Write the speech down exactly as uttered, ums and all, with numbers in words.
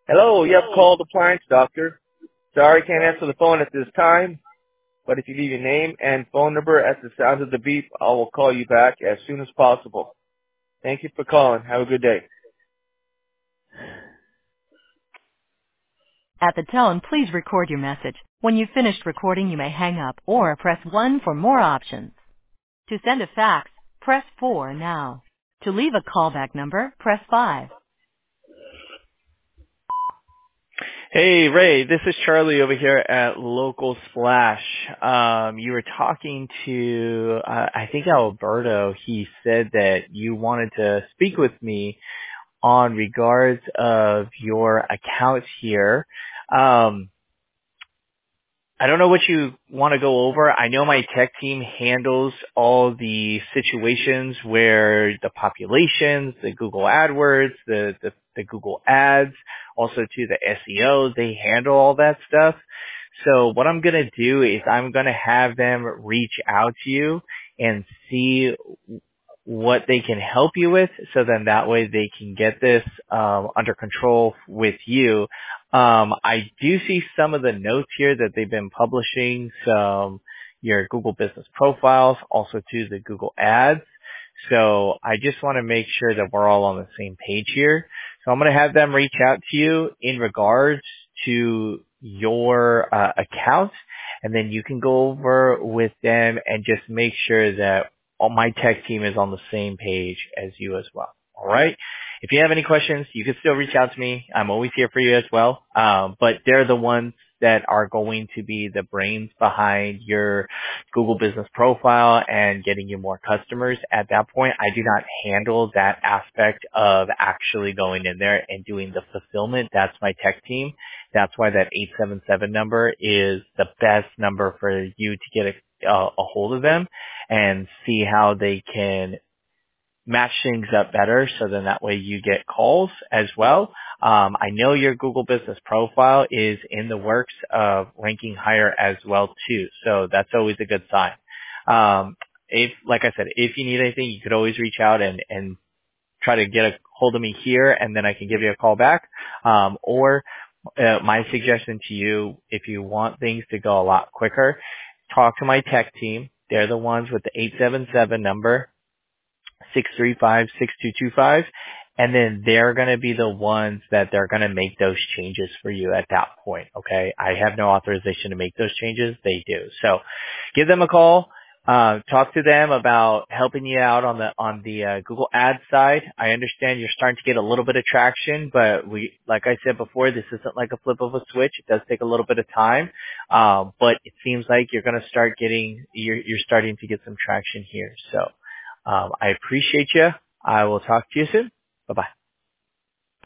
Hello, you have called Appliance Doctor. Sorry, can't answer the phone at this time, but if you leave your name and phone number at the sound of the beep, I will call you back as soon as possible. Thank you for calling. Have a good day. At the tone, please record your message. When you've finished recording, you may hang up or press one for more options. To send a fax, press four now. To leave a callback number, press five. Hey, Ray, this is Charlie over here at Local Splash. Um, you were talking to, uh, I think Alberto. He said that you wanted to speak with me on regards of your account here. Um, I don't know what you want to go over. I know my tech team handles all the situations where the populations, the Google AdWords, the, the, the Google ads, also to the S E O, they handle all that stuff. So what I'm going to do is I'm going to have them reach out to you and see what they can help you with, so then that way they can get this um, under control with you. Um, I do see some of the notes here that they've been publishing, some your Google business profiles, also to the Google ads. So I just want to make sure that we're all on the same page here. So I'm going to have them reach out to you in regards to your uh, account, and then you can go over with them and just make sure that all my tech team is on the same page as you as well. All right. If you have any questions, you can still reach out to me. I'm always here for you as well. Um, but they're the ones that are going to be the brains behind your Google business profile and getting you more customers. At that point, I do not handle that aspect of actually going in there and doing the fulfillment. That's my tech team. That's why that eight seven seven number is the best number for you to get a, a, a hold of them and see how they can match things up better, so then that way you get calls as well. Um, I know your Google business profile is in the works of ranking higher as well too, so that's always a good sign. Um, if, like I said, if you need anything, you could always reach out and, and try to get a hold of me here, and then I can give you a call back. Um, or uh, my suggestion to you, if you want things to go a lot quicker, talk to my tech team. They're the ones with the eight seven seven number, six three five, six two two five, and then they're going to be the ones that they're going to make those changes for you at that point, okay? I have no authorization to make those changes. They do. So give them a call. Uh, talk to them about helping you out on the on the uh, Google Ads side. I understand you're starting to get a little bit of traction, but we, like I said before, this isn't like a flip of a switch. It does take a little bit of time, um, but it seems like you're going to start getting you're, you're starting to get some traction here. So um, I appreciate you. I will talk to you soon. Bye bye.